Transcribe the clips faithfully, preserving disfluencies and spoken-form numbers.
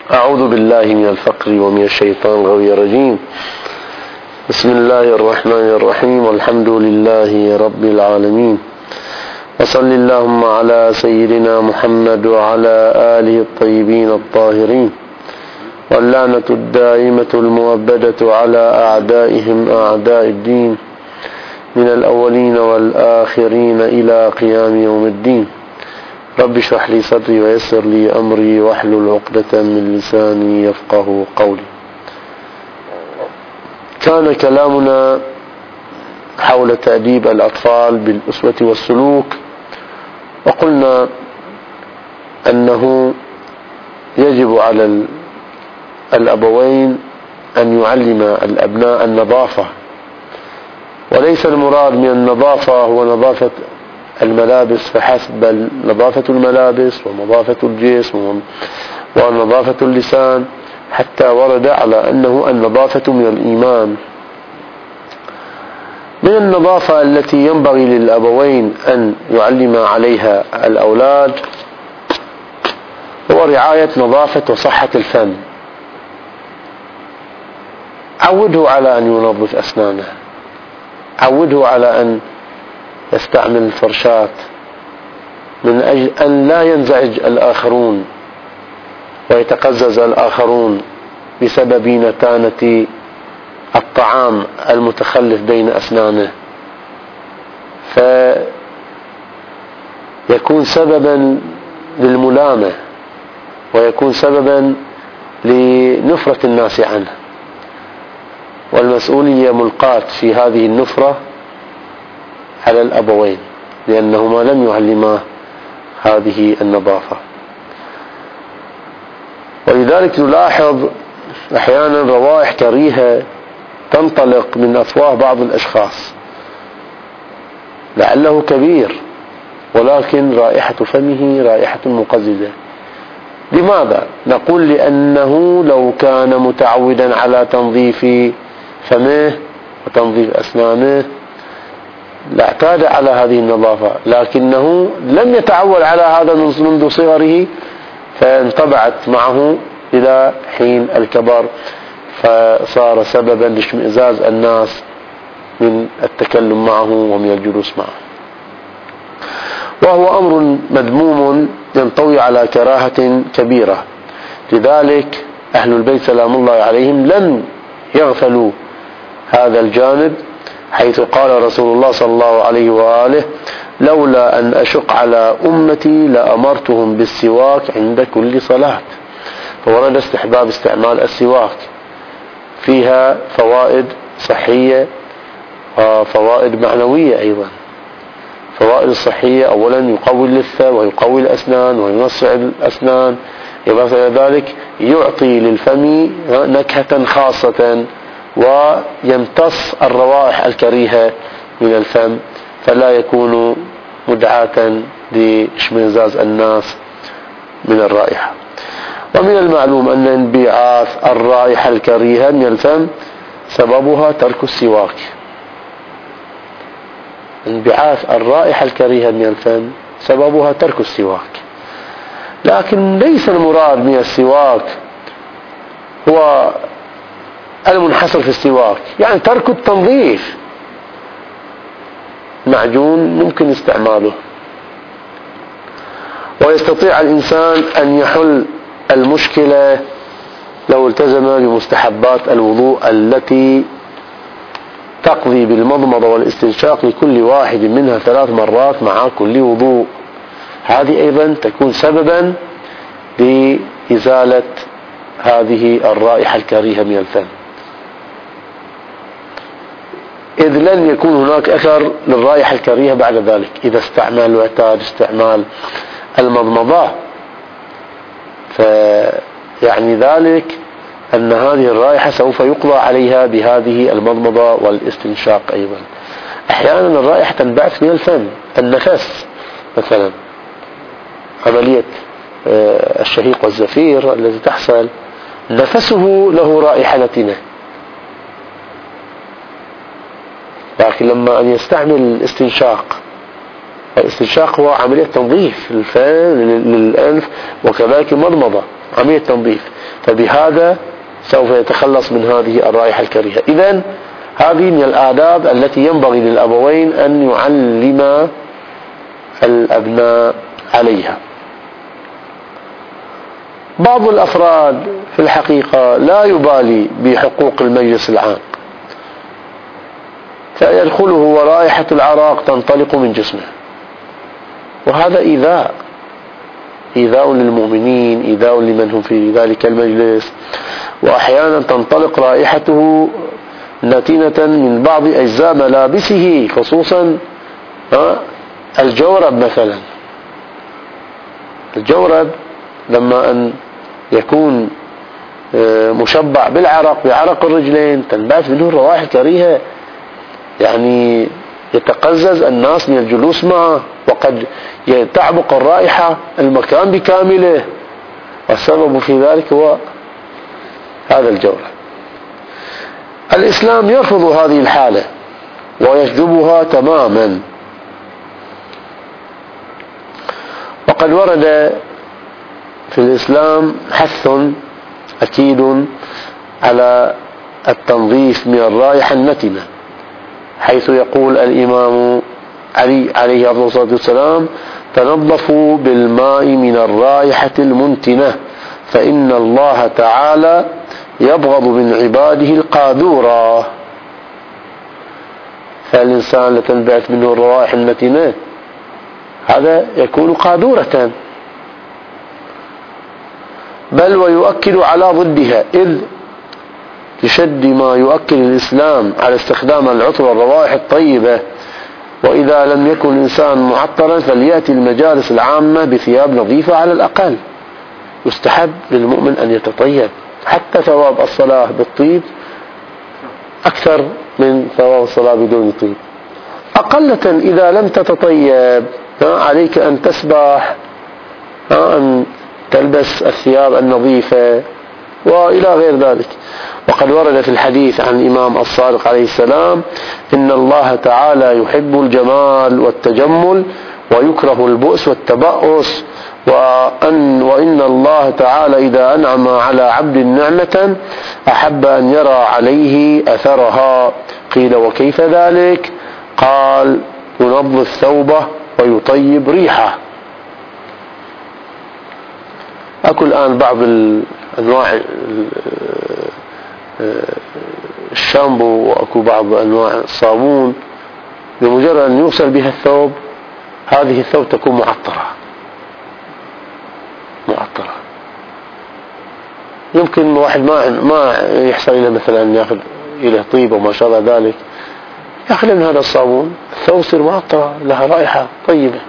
أعوذ بالله من الفقر ومن الشيطان الغوي الرجيم. بسم الله الرحمن الرحيم، والحمد لله رب العالمين، وصل اللهم على سيدنا محمد وعلى آله الطيبين الطاهرين، واللعنة الدائمة المؤبدة على أعدائهم أعداء الدين من الأولين والآخرين إلى قيام يوم الدين. رب اشرح لي صدري ويسر لي أمري واحلل عقدة من لساني يفقه قولي. كان كلامنا حول تأديب الأطفال بالأسوة والسلوك، وقلنا أنه يجب على الأبوين أن يعلم الأبناء النظافة، وليس المراد من النظافة هو نظافة الملابس فحسب، بل نظافة الملابس ونظافة الجسم ونظافة اللسان، حتى ورد على أنه النظافة من الإيمان. من النظافة التي ينبغي للأبوين أن يعلم عليها الأولاد هو رعاية نظافة وصحة الفم. عوده على أن ينظف أسنانه، عوده على أن يستعمل الفرشاة من أجل أن لا ينزعج الآخرون ويتقزز الآخرون بسبب نتانة الطعام المتخلف بين أسنانه، فيكون سببا للملامة ويكون سببا لنفرة الناس عنه، والمسؤولية ملقاة في هذه النفرة على الأبوين لأنهما لم يعلما هذه النظافة. ولذلك نلاحظ أحيانا روائح كريهة تنطلق من أفواه بعض الأشخاص، لعله كبير ولكن رائحة فمه رائحة مقززة. لماذا؟ نقول لأنه لو كان متعودا على تنظيف فمه وتنظيف أسنانه لاعتاد على هذه النظافة، لكنه لم يتعود على هذا منذ صغره، فانطبعت معه إلى حين الكبر، فصار سببا لاشمئزاز الناس من التكلم معه ومن الجلوس معه، وهو أمر مذموم ينطوي على كراهة كبيرة. لذلك أهل البيت سلام الله عليهم لم يغفلوا هذا الجانب، حيث قال رسول الله صلى الله عليه وآله: لولا أن أشق على أمتي لأمرتهم بالسواك عند كل صلاة. فورد استحباب استعمال السواك، فيها فوائد صحية وفوائد معنوية أيضا. فوائد الصحية: أولا يقوي اللثة ويقوي الأسنان وينصع الأسنان، إضافة إلى ذلك يعطي للفم نكهة خاصة ويمتص الروائح الكريهة من الفم، فلا يكون مدعاة لاشمئزاز الناس من الرائحة. ومن المعلوم أن انبعاث الرائحة الكريهة من الفم سببها ترك السواك. انبعاث الرائحة الكريهة من الفم سببها ترك السواك، لكن ليس المراد من السواك هو المنحصر في السواك، يعني ترك التنظيف. معجون ممكن استعماله، ويستطيع الإنسان أن يحل المشكلة لو التزم بمستحبات الوضوء التي تقضي بالمضمضة والاستنشاق لكل واحد منها ثلاث مرات مع كل وضوء. هذه أيضا تكون سببا لإزالة هذه الرائحة الكريهة من الفم، إذ لن يكون هناك أثر للرائحة الكريهة بعد ذلك إذا استعمل واعتاد استعمال المضمضة. فيعني ذلك أن هذه الرائحة سوف يقضى عليها بهذه المضمضة والاستنشاق. أيضا أحيانا الرائحة تنبعث من الفم، النفس مثلا، عملية الشهيق والزفير الذي تحصل، نفسه له رائحة نتنة، لكن لما أن يستعمل الاستنشاق، الاستنشاق هو عملية تنظيف للفم للأنف وكذلك المضمضة عملية تنظيف، فبهذا سوف يتخلص من هذه الرائحة الكريهة. إذن هذه من الآداب التي ينبغي للأبوين أن يعلم الأبناء عليها. بعض الأفراد في الحقيقة لا يبالي بحقوق المجلس العام، فيدخله ورائحة العراق تنطلق من جسمه، وهذا إيذاء إيذاء للمؤمنين، إيذاء لمن هم في ذلك المجلس. وأحيانا تنطلق رائحته نتيجة من بعض أجزاء ملابسه، خصوصا الجورب مثلا. الجورب لما أن يكون مشبع بالعرق بعرق الرجلين تنبعث منه الروائح الكريهة، يعني يتقزز الناس من الجلوس معه، وقد تعبق الرائحة المكان بكامله، والسبب في ذلك هو هذا الجورب. الإسلام يرفض هذه الحالة ويجذبها تماما. وقد ورد في الإسلام حث أكيد على التنظيف من الرائحة النتنة، حيث يقول الإمام علي عليه أفضل الصلاة والسلام: تنظفوا بالماء من الرائحة المنتنة فإن الله تعالى يبغض من عباده القاذورة. فالإنسان لتنبعث منه الروائح النتنة هذا يكون قاذورة، بل ويؤكد على ضدها، إذ لشد ما يؤكد الإسلام على استخدام العطر والروائح الطيبة. وإذا لم يكن الإنسان معطرا فليأتي المجالس العامة بثياب نظيفة على الأقل. يستحب للمؤمن أن يتطيب، حتى ثواب الصلاة بالطيب أكثر من ثواب الصلاة بدون طيب. أقلة إذا لم تتطيب عليك أن تسبح، أن تلبس الثياب النظيفة وإلى غير ذلك. وقد ورد في الحديث عن الإمام الصادق عليه السلام: إن الله تعالى يحب الجمال والتجمل ويكره البؤس والتبأس، وأن, وإن الله تعالى إذا أنعم على عبد نعمة أحب أن يرى عليه أثرها. قيل: وكيف ذلك؟ قال: ينظف ثوبه ويطيب ريحه. أكو الآن بعض أنواع الشامبو وأكو بعض أنواع الصابون بمجرد أن يوصل بها الثوب هذه الثوب تكون معطرة معطرة يمكن واحد ما ما يحصل له مثلا أن يأخذ إلى طيب وما شابه ذلك، يأخذ من هذا الصابون الثوب يصير معطرة لها رائحة طيبة.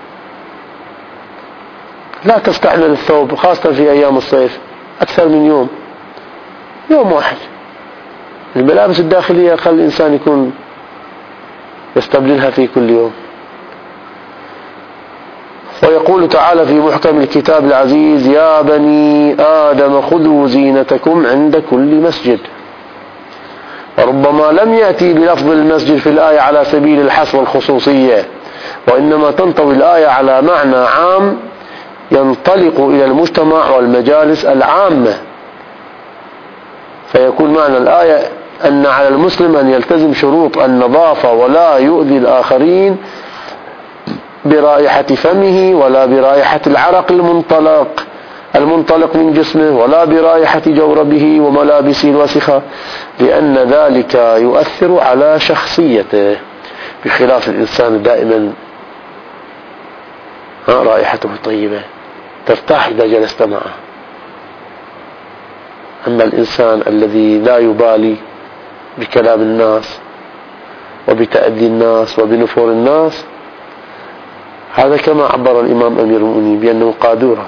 لا تستعمل الثوب خاصة في أيام الصيف أكثر من يوم يوم واحد. الملابس الداخلية خلي الإنسان يكون يستبدلها في كل يوم. ويقول تعالى في محكم الكتاب العزيز: يا بني آدم خذوا زينتكم عند كل مسجد. وربما لم يأتي بلفظ المسجد في الآية على سبيل الحصر والخصوصية، وإنما تنطوي الآية على معنى عام ينطلق إلى المجتمع والمجالس العامة. فيكون معنى الآية أن على المسلم أن يلتزم شروط النظافة ولا يؤذي الآخرين برائحة فمه، ولا برائحة العرق المنطلق المنطلق من جسمه، ولا برائحة جوربه وملابسه الوسخة، لأن ذلك يؤثر على شخصيته، بخلاف الإنسان دائما رائحته طيبة ترتاح إذا جلست معه. أما الإنسان الذي لا يبالي بكلام الناس وبتأذي الناس وبنفور الناس، هذا كما عبر الإمام أمير المؤمنين بأنه قاذورة.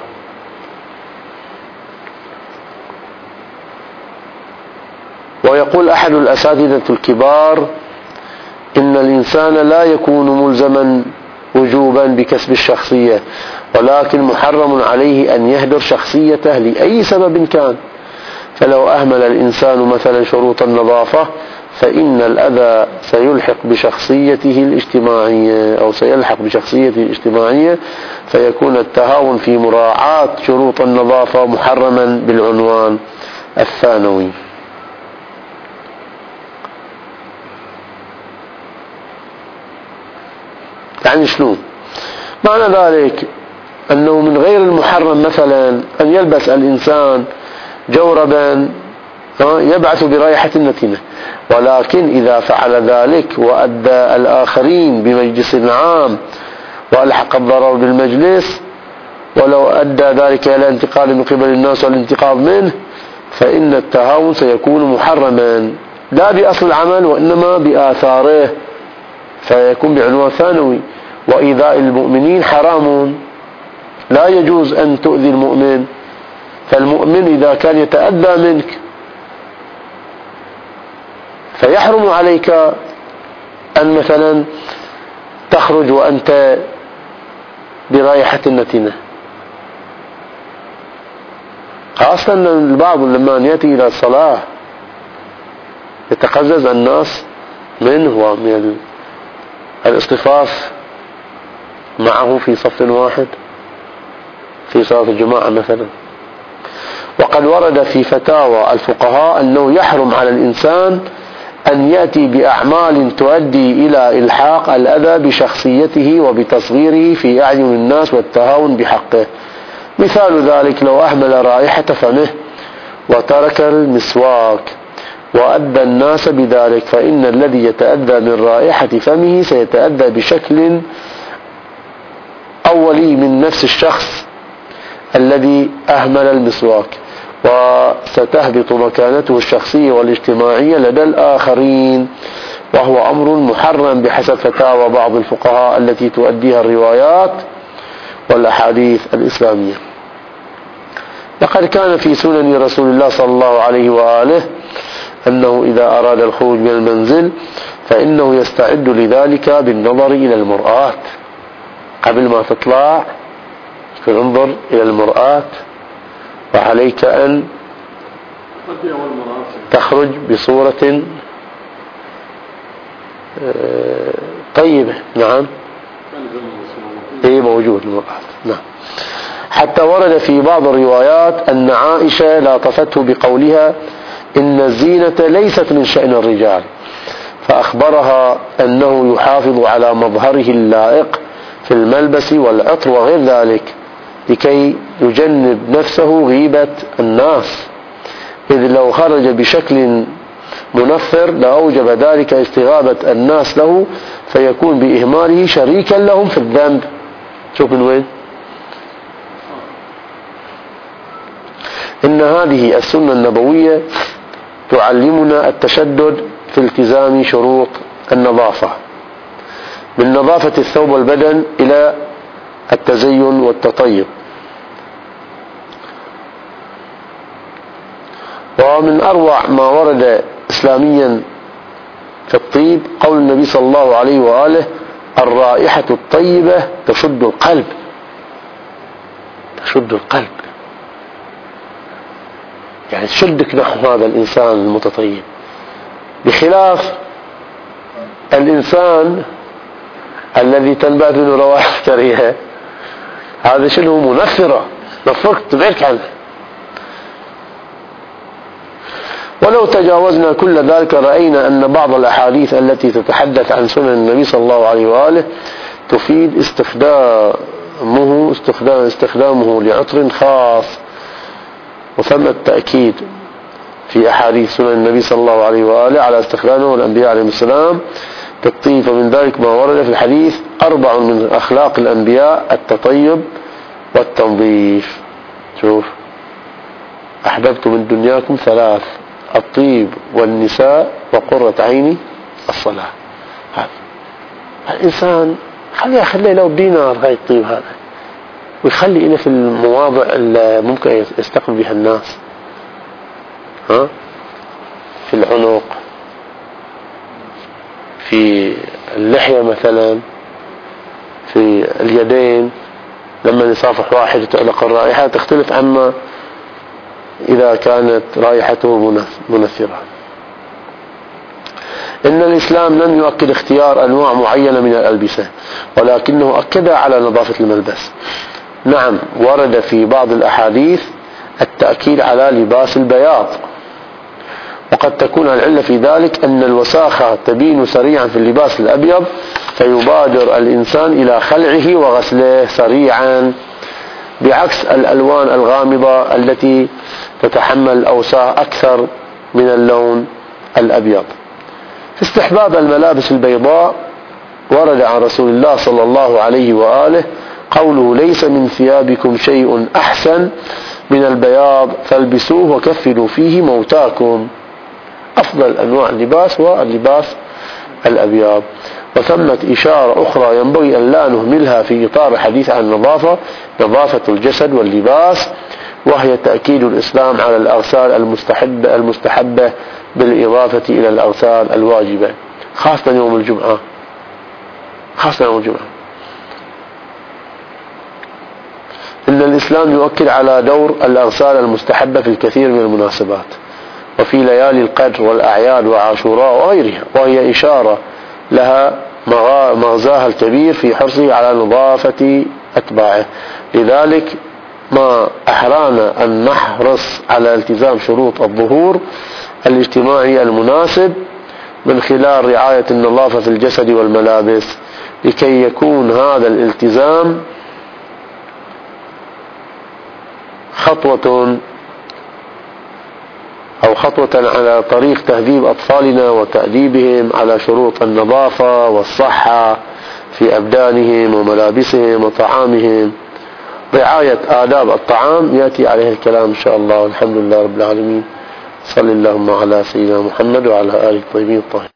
ويقول أحد الأساتذة الكبار: إن الإنسان لا يكون ملزما وجوبا بكسب الشخصية، ولكن محرم عليه أن يهدر شخصيته لأي سبب كان. فلو أهمل الإنسان مثلا شروط النظافة فإن الأذى سيلحق بشخصيته الاجتماعية أو سيلحق بشخصيته الاجتماعية، فيكون التهاون في مراعاة شروط النظافة محرما بالعنوان الثانوي. يعني شلون؟ معنى ذلك أنه من غير المحرم مثلا أن يلبس الإنسان جوربا يبعث برائحة نتنة، ولكن إذا فعل ذلك وأدى الآخرين بمجلس عام وألحق الضرر بالمجلس، ولو أدى ذلك إلى انتقال من قبل الناس والانتقاض منه، فإن التهاون سيكون محرما لا بأصل العمل وإنما بآثاره، فيكون بعنوان ثانوي. وإيذاء المؤمنين حرام، لا يجوز أن تؤذي المؤمن، فالمؤمن إذا كان يتأذى منك فيحرم عليك أن مثلا تخرج وأنت برائحة نتنة، خاصة أن البعض لما يأتي إلى الصلاة يتقزز الناس منه ومن الاصطفاف معه في صف واحد في صلاة الجماعة مثلا. وقد ورد في فتاوى الفقهاء أنه يحرم على الإنسان أن يأتي بأعمال تؤدي إلى إلحاق الأذى بشخصيته وبتصغيره في أعين الناس والتهاون بحقه. مثال ذلك لو أهمل رائحة فمه وترك المسواك وأذى الناس بذلك، فإن الذي يتأذى من رائحة فمه سيتأذى بشكل أولي من نفس الشخص الذي أهمل المسواك، وستهبط مكانته الشخصية والاجتماعية لدى الآخرين، وهو أمر محرم بحسب فتاوى بعض الفقهاء التي تؤديها الروايات والأحاديث الإسلامية. لقد كان في سنن رسول الله صلى الله عليه وآله أنه إذا أراد الخروج من المنزل فإنه يستعد لذلك بالنظر إلى المرآة. قبل ما تطلع تنظر إلى المرآة، وعليك أن تخرج بصورة طيبة. نعم، ايه موجود المرآة. نعم. حتى ورد في بعض الروايات أن عائشة لاطفته بقولها إن الزينة ليست من شأن الرجال، فأخبرها أنه يحافظ على مظهره اللائق في الملبس والعطر وغير ذلك لكي يجنب نفسه غيبة الناس، إذ لو خرج بشكل منفر لأوجب ذلك استغابة الناس له، فيكون بإهماله شريكا لهم في الذنب. شوف من وين؟ إن هذه السنة النبوية تعلمنا التشدد في التزام شروط النظافة، من نظافة الثوب والبدن إلى التزين والتطيب. ومن أروع ما ورد إسلاميا في الطيب قول النبي صلى الله عليه وآله الرائحة الطيبة تشد القلب، تشد القلب، يعني تشدك نحو هذا الإنسان المتطيب، بخلاف الإنسان الذي تنبات منه روائح كريهة، هذا شنو؟ منفرة، نفرت تبعدك عنه. ولو تجاوزنا كل ذلك رأينا أن بعض الأحاديث التي تتحدث عن سنن النبي صلى الله عليه وآله تفيد استخدامه استخدام استخدامه لعطر خاص، وثم التأكيد في أحاديث سنن النبي صلى الله عليه وآله على استخدامه الأنبياء عليهم السلام تطيب. ومن ذلك ما ورد في الحديث أربع من أخلاق الأنبياء التطيب والتنظيف. شوف، أحببت من دنياكم ثلاث: الطيب والنساء وقرة عيني الصلاة. هذا الإنسان خليه خليه لو بدينار هاي الطيب هذا، ويخلي إله في المواضع اللي ممكن يستقبل بها الناس، ها، في العنق، في اللحية مثلا، في اليدين، لما يصافح واحد تعلق الرائحة تختلف عما إذا كانت رائحته منثرة. إن الإسلام لم يؤكد اختيار أنواع معينة من الألبسة، ولكنه أكد على نظافة الملبس. نعم، ورد في بعض الأحاديث التأكيد على لباس البياض، وقد تكون العلة في ذلك أن الوساخة تبين سريعا في اللباس الأبيض، فيبادر الإنسان إلى خلعه وغسله سريعا، بعكس الألوان الغامضة التي تتحمل أوساخ أكثر من اللون الأبيض. في استحباب الملابس البيضاء ورد عن رسول الله صلى الله عليه وآله قوله: ليس من ثيابكم شيء أحسن من البياض فالبسوه وكفنوا فيه موتاكم. أفضل أنواع اللباس هو اللباس الأبيض. وثمة إشارة أخرى ينبغي أن لا نهملها في إطار الحديث عن النظافة، نظافة الجسد واللباس، وهي تأكيد الإسلام على الأغسال المستحبة المستحبة بالإضافة إلى الأغسال الواجبة، خاصة يوم الجمعة خاصة يوم الجمعة إن الإسلام يؤكد على دور الأغسال المستحبة في الكثير من المناسبات، وفي ليالي القدر والأعياد وعاشوراء وغيرها، وهي إشارة لها مغزاها الكبير في حرصه على نظافة أتباعه. لذلك ما أحرانا أن نحرص على التزام شروط الظهور الاجتماعي المناسب من خلال رعاية النظافة في الجسد والملابس، لكي يكون هذا الالتزام خطوة أو خطوة على طريق تهذيب أطفالنا وتأديبهم على شروط النظافة والصحة في أبدانهم وملابسهم وطعامهم. رعاية آداب الطعام يأتي عليه الكلام إن شاء الله، والحمد لله رب العالمين. صلى اللهم على سيدنا محمد وعلى آله الطيبين الطاهرين.